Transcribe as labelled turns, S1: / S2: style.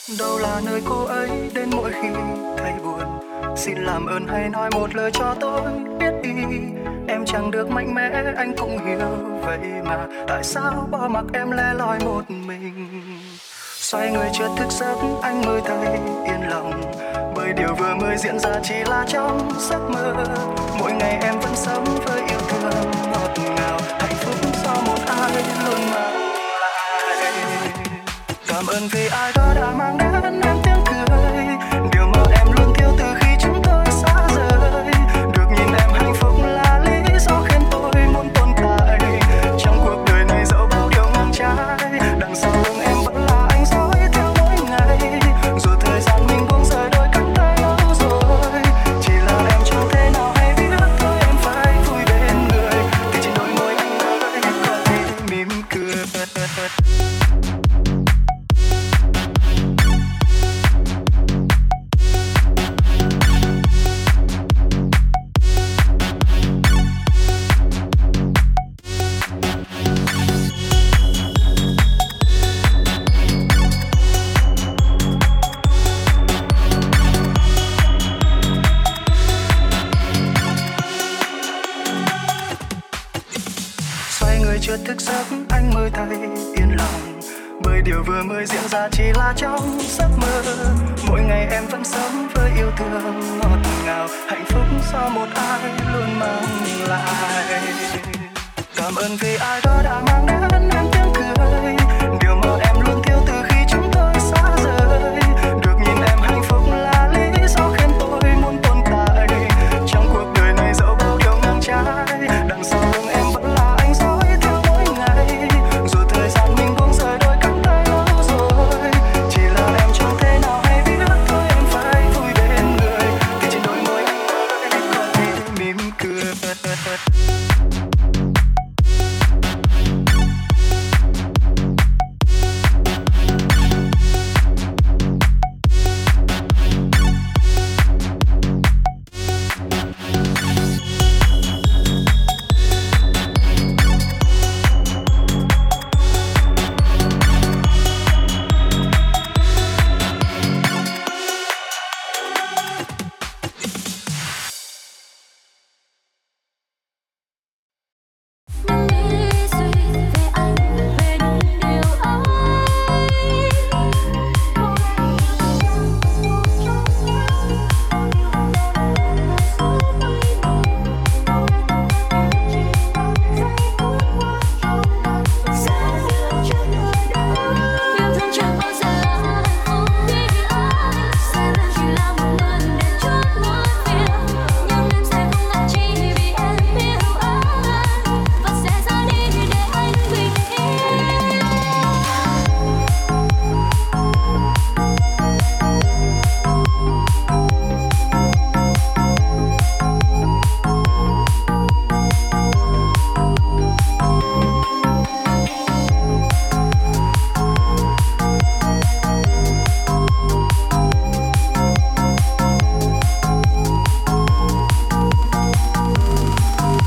S1: Đâu là nơi cô ấy đến mỗi khi thấy buồn. Xin làm ơn hãy nói một lời cho tôi biết đi. Em chẳng được mạnh mẽ anh cũng hiểu. Vậy mà tại sao bỏ mặc em lẻ loi một mình. Xoay người chợt thức giấc anh mới thấy yên lòng. Bởi điều vừa mới diễn ra chỉ là trong giấc mơ. Mỗi ngày em vẫn sống với yêu thương ngọt ngào. Hạnh phúc do một ai luôn mang lại. Cảm ơn vì ai đó đã mang đến em tiếng cười. Điều mà em luôn thiếu từ khi chúng tôi xa rời. Được nhìn em hạnh phúc là lý do khiến tôi muốn tồn tại. Trong cuộc đời này dẫu bao điều ngang trái, đằng sau lưng em vẫn là anh dõi theo mỗi ngày. Dù thời gian mình buông rời đôi cánh tay lâu rồi, chỉ là em chẳng thể nào hay biết thôi em phải vui bên người. Thì trên đôi môi anh ơi có thể mỉm cười. Xoay người chợt thức giấc anh mới thấy yên lòng. Bởi điều vừa mới diễn ra chỉ là trong giấc mơ. Mỗi ngày em vẫn sống với yêu thương ngọt ngào. Hạnh phúc do một ai luôn mang lại. Cảm ơn vì ai đó đã mang đến em